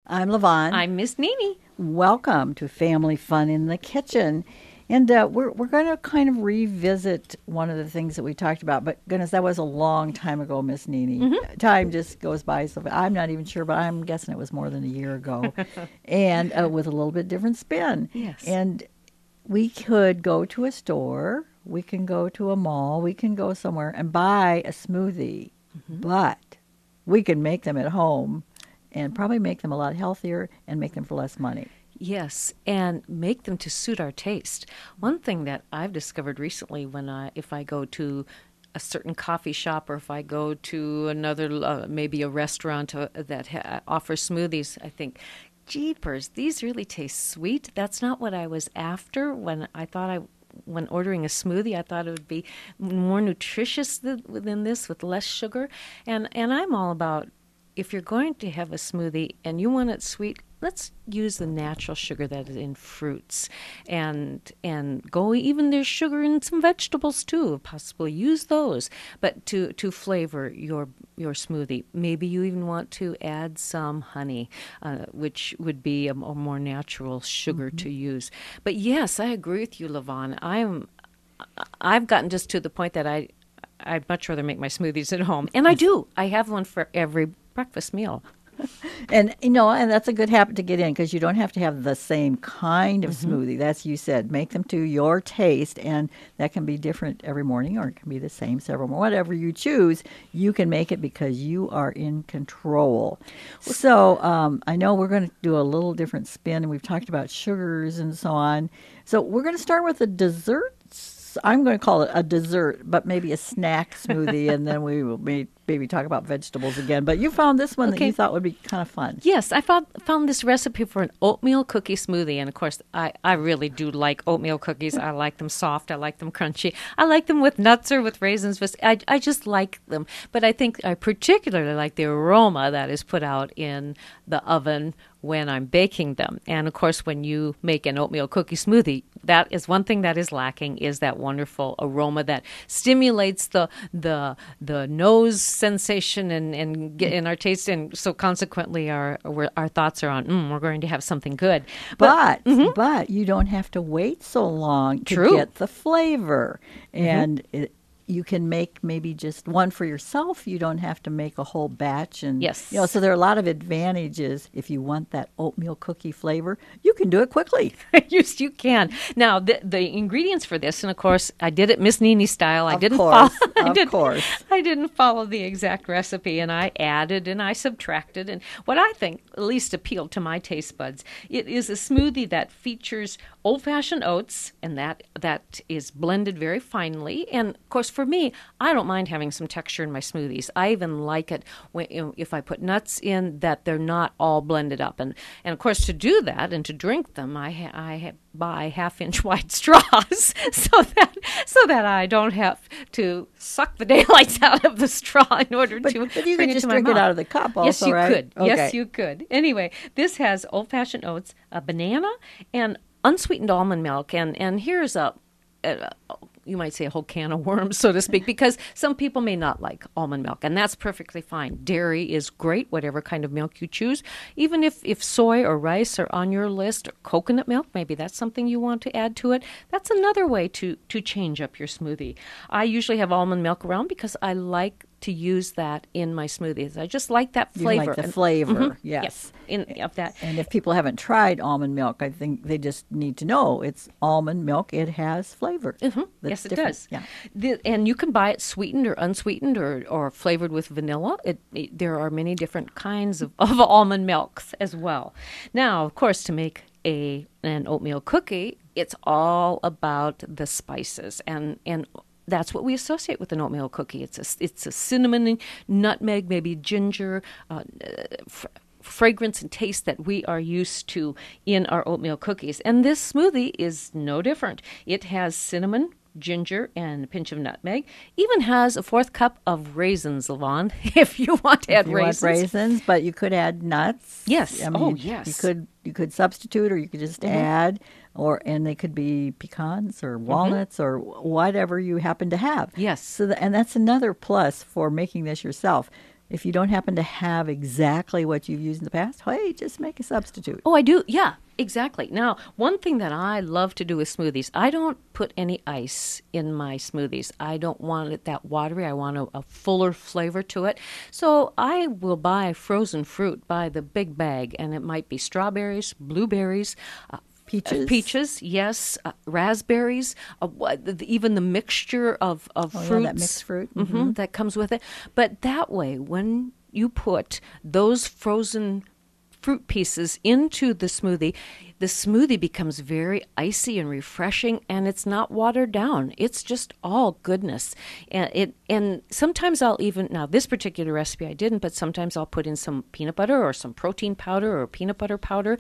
I'm Levon. I'm Miss Nini. Welcome to Family Fun in the Kitchen. And we're going to kind of revisit one of the things that we talked about. But goodness, that was a long time ago, Miss Nini. Mm-hmm. Time just goes by. So I'm not even sure, but I'm guessing it was more than a year ago. And with a little bit different spin. Yes. And we could go to a store. We can go to a mall. We can go somewhere and buy a smoothie. Mm-hmm. But we can make them at home and probably make them a lot healthier and make them for less money. Yes, and make them to suit our taste. One thing that I've discovered recently if I go to a certain coffee shop or if I go to another, maybe a restaurant that offers smoothies, I think, jeepers, these really taste sweet. That's not what I was after when ordering a smoothie. I thought it would be more nutritious than this with less sugar. And I'm all about, if you're going to have a smoothie and you want it sweet, let's use the natural sugar that is in fruits, and go. Even there's sugar in some vegetables too. Possibly use those, but to flavor your smoothie. Maybe you even want to add some honey, which would be a more natural sugar to use. But yes, I agree with you, Levon. I've gotten just to the point that I'd much rather make my smoothies at home, and I do. I have one for every breakfast meal. And and that's a good habit to get in, because you don't have to have the same kind of smoothie. That's, you said, make them to your taste, and that can be different every morning, or it can be the same several more. Whatever you choose, you can make it because you are in control. So I know we're going to do a little different spin, and we've talked about sugars and so on. So we're going to start with the desserts. I'm going to call it a dessert, but maybe a snack smoothie, and then we will maybe talk about vegetables again. But you found this one that you thought would be kind of fun. Yes, I found this recipe for an oatmeal cookie smoothie. And, of course, I really do like oatmeal cookies. I like them soft. I like them crunchy. I like them with nuts or with raisins. I just like them. But I think I particularly like the aroma that is put out in the oven when I'm baking them. And, of course, when you make an oatmeal cookie smoothie, that is one thing that is lacking, is that wonderful aroma that stimulates the nose sensation and get in our taste. And so consequently our thoughts are on, we're going to have something good. But you don't have to wait so long to get the flavor. And you can make maybe just one for yourself. You don't have to make a whole batch. And yes. So there are a lot of advantages if you want that oatmeal cookie flavor. You can do it quickly. Yes, you can. Now, the ingredients for this, and of course, I did it Miss Nini style. I didn't follow the exact recipe, and I added and I subtracted. And what I think at least appealed to my taste buds, it is a smoothie that features old-fashioned oats, and that is blended very finely. And of course, for me, I don't mind having some texture in my smoothies. I even like it if I put nuts in, that they're not all blended up. And of course, to do that and to drink them, I buy half-inch wide straws so that I don't have to suck the daylights out of the straw in order to But you bring could it just to my drink mouth. it out of the cup also, yes, you right? could. Okay. Yes, you could. Anyway, this has old-fashioned oats, a banana, and unsweetened almond milk. And here's you might say a whole can of worms, so to speak, because some people may not like almond milk, and that's perfectly fine. Dairy is great, whatever kind of milk you choose. Even if soy or rice are on your list, or coconut milk, maybe that's something you want to add to it. That's another way to change up your smoothie. I usually have almond milk around because I like to use that in my smoothies. I just like that flavor. You like the flavor, yes. Of that. And if people haven't tried almond milk, I think they just need to know it's almond milk. It has flavor. Yes, it different. does. Yeah. And you can buy it sweetened or unsweetened or flavored with vanilla. There are many different kinds of almond milks as well. Now, of course, to make an oatmeal cookie, it's all about the spices and that's what we associate with an oatmeal cookie. It's a cinnamon, nutmeg, maybe ginger, fragrance and taste that we are used to in our oatmeal cookies. And this smoothie is no different. It has cinnamon, ginger, and a pinch of nutmeg. Even has a 1/4 cup of raisins, Levon, if you want to add raisins. Want raisins, but you could add nuts. Yes. I mean, yes. You could substitute, or you could just add, and they could be pecans or walnuts or whatever you happen to have. Yes. So and that's another plus for making this yourself. if you don't happen to have exactly what you've used in the past, hey, just make a substitute. Oh, I do. Yeah, exactly. Now, one thing that I love to do with smoothies, I don't put any ice in my smoothies. I don't want it that watery. I want a fuller flavor to it. So I will buy frozen fruit, buy the big bag, and it might be strawberries, blueberries, peaches, yes, raspberries, even the mixture of fruits. Yeah, that mixed fruit. Mm-hmm. That comes with it. But that way, when you put those frozen fruit pieces into the smoothie becomes very icy and refreshing, and it's not watered down. It's just all goodness. And sometimes I'll even, now this particular recipe I didn't, but sometimes I'll put in some peanut butter or some protein powder or peanut butter powder.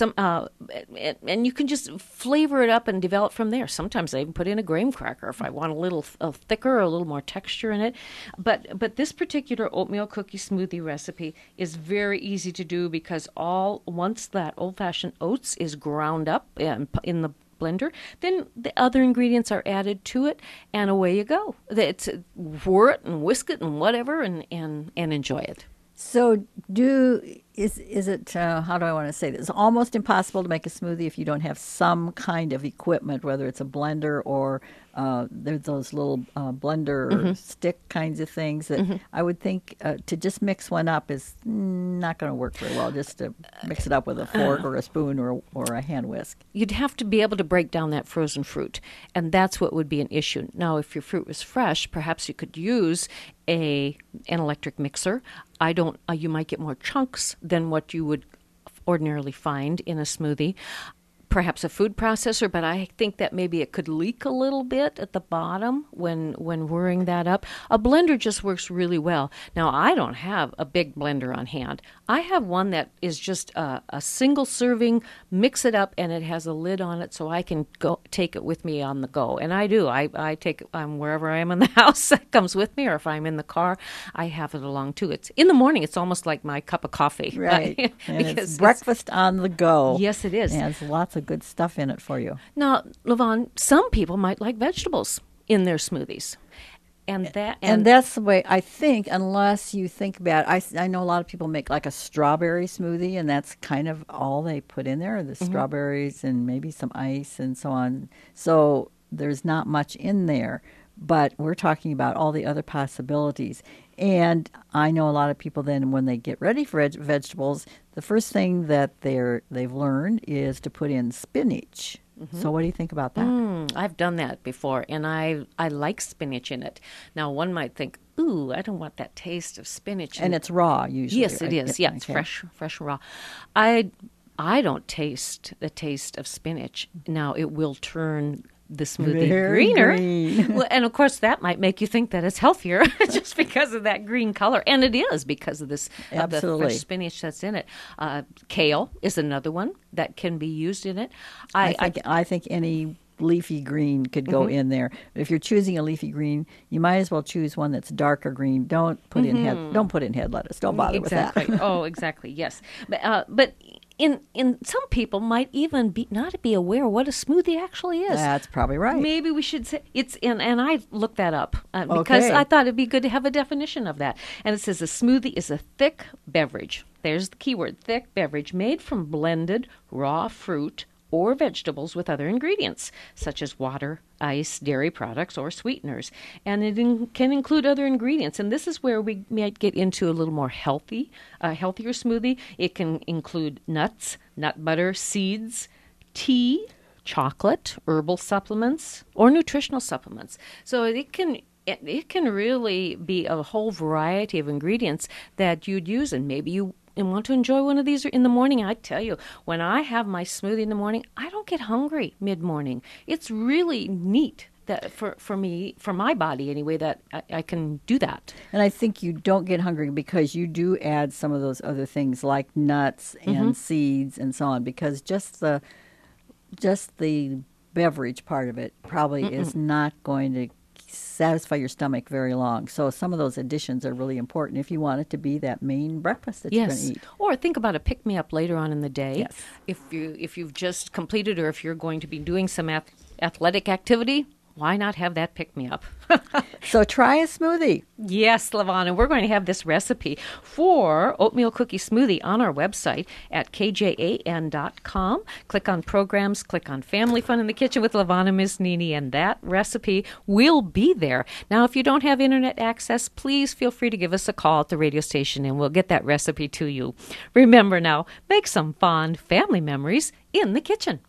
And you can just flavor it up and develop from there. Sometimes I even put in a graham cracker if I want a little thicker or a little more texture in it. But this particular oatmeal cookie smoothie recipe is very easy to do because once that old-fashioned oats is ground up in the blender, then the other ingredients are added to it, and away you go. It's whir it and whisk it and whatever, and enjoy it. So is it, how do I want to say this? It's almost impossible to make a smoothie if you don't have some kind of equipment, whether it's a blender or there's those little blender stick kinds of things that I would think to just mix one up is not going to work very well, just to mix it up with a fork or a spoon or a hand whisk. You'd have to be able to break down that frozen fruit, and that's what would be an issue. Now, if your fruit was fresh, perhaps you could use an electric mixer. You might get more chunks than what you would ordinarily find in a smoothie. Perhaps a food processor, but I think that maybe it could leak a little bit at the bottom when whirring that up. A blender just works really well. Now, I don't have a big blender on hand. I have one that is just a single serving, mix it up, and it has a lid on it so I can take it with me on the go. And I do. I take it wherever I am in the house. It comes with me, or if I'm in the car, I have it along too. It's in the morning. It's almost like my cup of coffee. Right. And it's breakfast on the go. Yes, it is. It has lots of good stuff in it for you. Now, LaVon, some people might like vegetables in their smoothies. And that's the way, I think, unless you think about it. I know a lot of people make like a strawberry smoothie, and that's kind of all they put in there, the strawberries and maybe some ice and so on. So there's not much in there, but we're talking about all the other possibilities. And I know a lot of people then, when they get ready for vegetables, the first thing that they've learned is to put in spinach. So what do you think about that? I've done that before, and I like spinach in it. Now, one might think, ooh, I don't want that taste of spinach. And it's raw, usually. Yes, it is. Yeah, it's fresh raw. I don't taste the taste of spinach. Now, it will turn the smoothie greener. Well, and of course, that might make you think that it's healthier just because of that green color. And it is because of this of the fresh spinach that's in it. Kale is another one that can be used in it. I think any leafy green could go in there. If you're choosing a leafy green, you might as well choose one that's darker green. Don't put in head lettuce. Don't bother with that. Oh, exactly. Yes, but in some people might even not be aware what a smoothie actually is. That's probably right. Maybe we should say it's and I looked that up because I thought it'd be good to have a definition of that. And it says a smoothie is a thick beverage. There's the keyword, thick beverage, made from blended raw fruit or vegetables with other ingredients, such as water, ice, dairy products, or sweeteners. And it can include other ingredients. And this is where we might get into a little more healthier smoothie. It can include nuts, nut butter, seeds, tea, chocolate, herbal supplements, or nutritional supplements. So it can really be a whole variety of ingredients that you'd use, and maybe you want to enjoy one of these in the morning. I tell you, when I have my smoothie in the morning, I don't get hungry mid-morning. It's really neat that for me, for my body anyway, that I can do that. And I think you don't get hungry because you do add some of those other things like nuts and seeds and so on, because just the beverage part of it probably is not going to satisfy your stomach very long. So some of those additions are really important if you want it to be that main breakfast that you're going to eat. Or think about a pick-me-up later on in the day. Yes. If you've just completed, or if you're going to be doing some athletic activity, why not have that pick-me-up? So try a smoothie. Yes, LaVon, and we're going to have this recipe for oatmeal cookie smoothie on our website at kjan.com. Click on programs, click on Family Fun in the Kitchen with LaVon and Miss Nene, and that recipe will be there. Now, if you don't have internet access, please feel free to give us a call at the radio station, and we'll get that recipe to you. Remember now, make some fond family memories in the kitchen.